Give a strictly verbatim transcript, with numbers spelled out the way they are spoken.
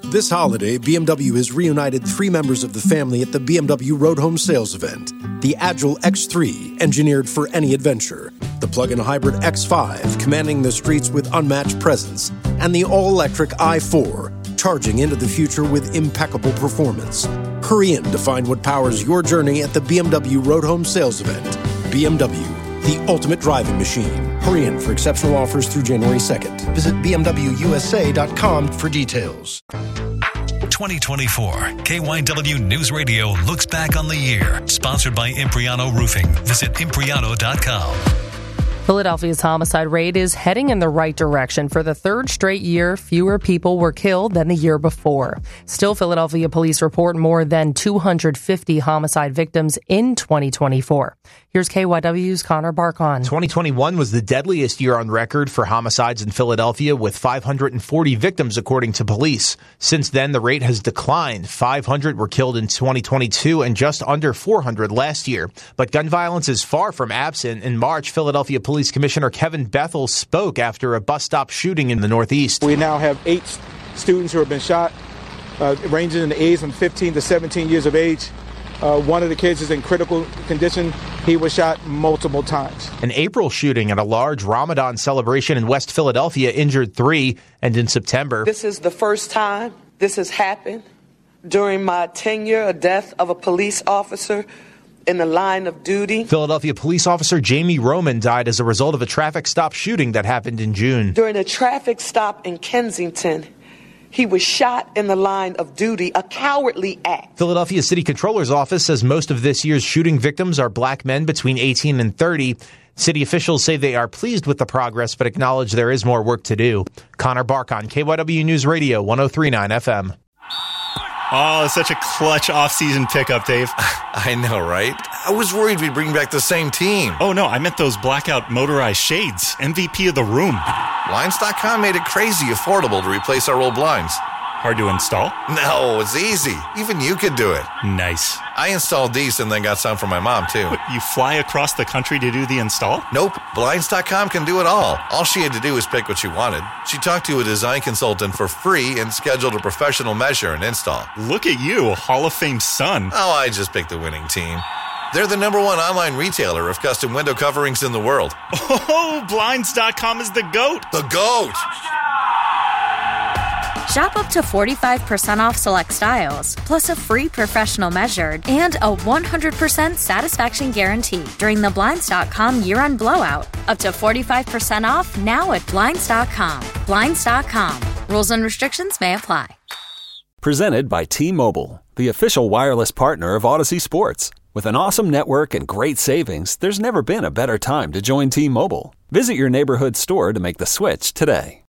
This holiday, B M W has reunited three members of the family at the B M W Road Home Sales event. The Agile X three, engineered for any adventure. The plug-in hybrid X five, commanding the streets with unmatched presence. And the all-electric i four, charging into the future with impeccable performance. Hurry in to find what powers your journey at the B M W Road Home Sales event. B M W, the ultimate driving machine. Hurry in for exceptional offers through January second. Visit b m w u s a dot com for details. twenty twenty-four K Y W News Radio looks back on the year. Sponsored by Impriano Roofing. Visit impriano dot com. Philadelphia's homicide rate is heading in the right direction. For the third straight year, fewer people were killed than the year before. Still, Philadelphia police report more than two hundred fifty homicide victims in twenty twenty-four. Here's K Y W's Connor Barkon. twenty twenty-one was the deadliest year on record for homicides in Philadelphia, with five hundred forty victims, according to police. Since then, the rate has declined. five hundred were killed in twenty twenty-two and just under four hundred last year. But gun violence is far from absent. In March, Philadelphia Police Police Commissioner Kevin Bethel spoke after a bus stop shooting in the Northeast. We now have eight students who have been shot, uh, ranging in the age from fifteen to seventeen years of age. Uh, one of the kids is in critical condition. He was shot multiple times. An April shooting at a large Ramadan celebration in West Philadelphia injured three, and in September. This is the first time this has happened during my tenure, a death of a police officer in the line of duty. Philadelphia police officer Jamie Roman died as a result of a traffic stop shooting that happened in June. During a traffic stop in Kensington, he was shot in the line of duty, a cowardly act. Philadelphia City Controller's office says most of this year's shooting victims are black men between eighteen and thirty. City officials say they are pleased with the progress, but acknowledge there is more work to do. Connor Barkon, K Y W News Radio, one oh three point nine F M. Oh, such a clutch off-season pickup, Dave. I know, right? I was worried we'd bring back the same team. Oh, no, I meant those blackout motorized shades. M V P of the room. Blinds dot com made it crazy affordable to replace our old blinds. Hard to install? No, it's easy. Even you could do it. Nice. I installed these and then got some for my mom, too. What, you fly across the country to do the install? Nope. Blinds dot com can do it all. All she had to do was pick what she wanted. She talked to a design consultant for free and scheduled a professional measure and install. Look at you, Hall of Fame son. Oh, I just picked the winning team. They're the number one online retailer of custom window coverings in the world. Oh, Blinds dot com is the GOAT. The GOAT! Shop up to forty-five percent off select styles, plus a free professional measured and a one hundred percent satisfaction guarantee during the Blinds dot com year-end blowout. Up to forty-five percent off now at Blinds dot com. Blinds dot com. Rules and restrictions may apply. Presented by T-Mobile, the official wireless partner of Odyssey Sports. With an awesome network and great savings, there's never been a better time to join T-Mobile. Visit your neighborhood store to make the switch today.